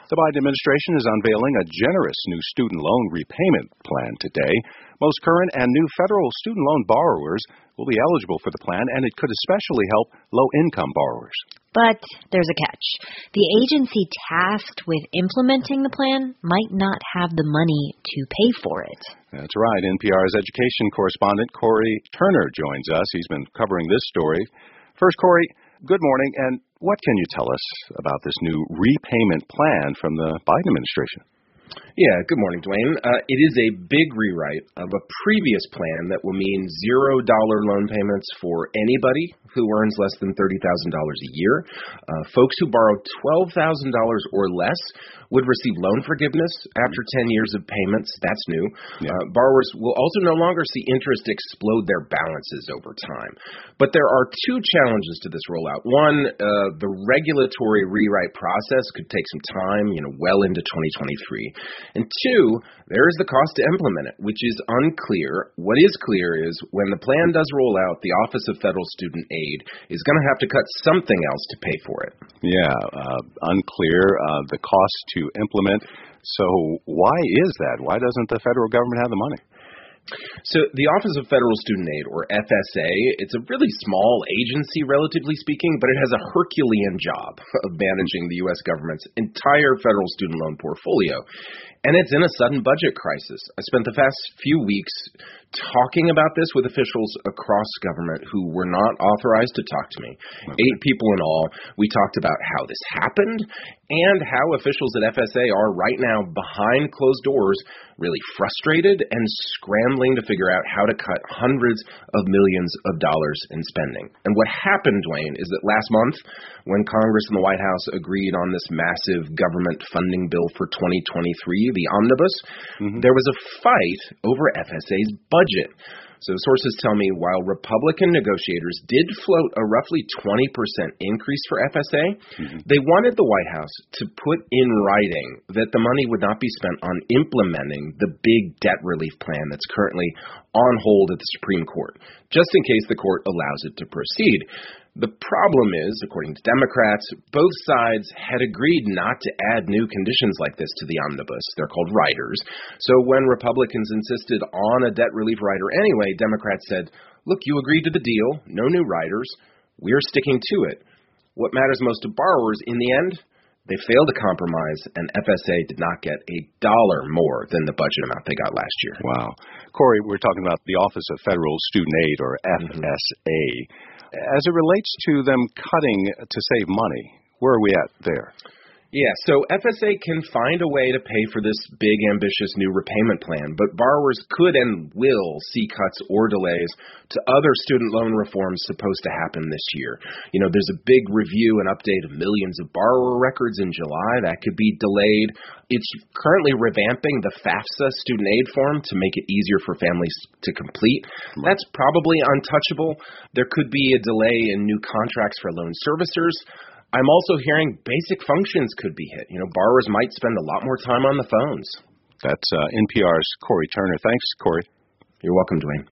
The Biden administration is unveiling a generous new student loan repayment plan today. Most current and new federal student loan borrowers will be eligible for the plan, and it could especially help low-income borrowers. But there's a catch. The agency tasked with implementing the plan might not have the money to pay for it. That's right. NPR's education correspondent Corey Turner joins us. He's been covering this story. First, Corey, good morning, and what can you tell us about this new repayment plan from the Biden administration? Yeah, good morning, Dwayne. It is a big rewrite of a previous plan that will mean $0 loan payments for anybody who earns less than $30,000 a year. Folks who borrow $12,000 or less would receive loan forgiveness after 10 years of payments. That's new. Yeah. Borrowers will also no longer see interest explode their balances over time. But there are two challenges to this rollout. One, the regulatory rewrite process could take some time, well into 2023. And two, there is the cost to implement it, which is unclear. What is clear is when the plan does roll out, the Office of Federal Student Aid is going to have to cut something else to pay for it. Yeah, unclear, the cost to implement. So why is that? Why doesn't the federal government have the money? So the Office of Federal Student Aid, or FSA, it's a really small agency, relatively speaking, but it has a Herculean job of managing the U.S. government's entire federal student loan portfolio. And it's in a sudden budget crisis. I spent the past few weeks talking about this with officials across government who were not authorized to talk to me. Okay. 8 people in all. We talked about how this happened and how officials at FSA are right now behind closed doors, really frustrated and scrambling to figure out how to cut hundreds of millions of dollars in spending. And what happened, Dwayne, is that last month, when Congress and the White House agreed on this massive government funding bill for 2023, the omnibus, there was a fight over FSA's budget. So sources tell me while Republican negotiators did float a roughly 20% increase for FSA, they wanted the White House to put in writing that the money would not be spent on implementing the big debt relief plan that's currently on hold at the Supreme Court, just in case the court allows it to proceed. The problem is, according to Democrats, both sides had agreed not to add new conditions like this to the omnibus. They're called riders. So when Republicans insisted on a debt relief rider anyway, Democrats said, look, you agreed to the deal, no new riders, we're sticking to it. What matters most to borrowers in the end? They failed to compromise, and FSA did not get $1 more than the budget amount they got last year. Wow. Corey, we're talking about the Office of Federal Student Aid, or FSA. As it relates to them cutting to save money, where are we at there? Yeah, so FSA can find a way to pay for this big, ambitious new repayment plan, but borrowers could and will see cuts or delays to other student loan reforms supposed to happen this year. There's a big review and update of millions of borrower records in July. That could be delayed. It's currently revamping the FAFSA student aid form to make it easier for families to complete. That's probably untouchable. There could be a delay in new contracts for loan servicers. I'm also hearing basic functions could be hit. Borrowers might spend a lot more time on the phones. That's NPR's Corey Turner. Thanks, Corey. You're welcome, Dwayne.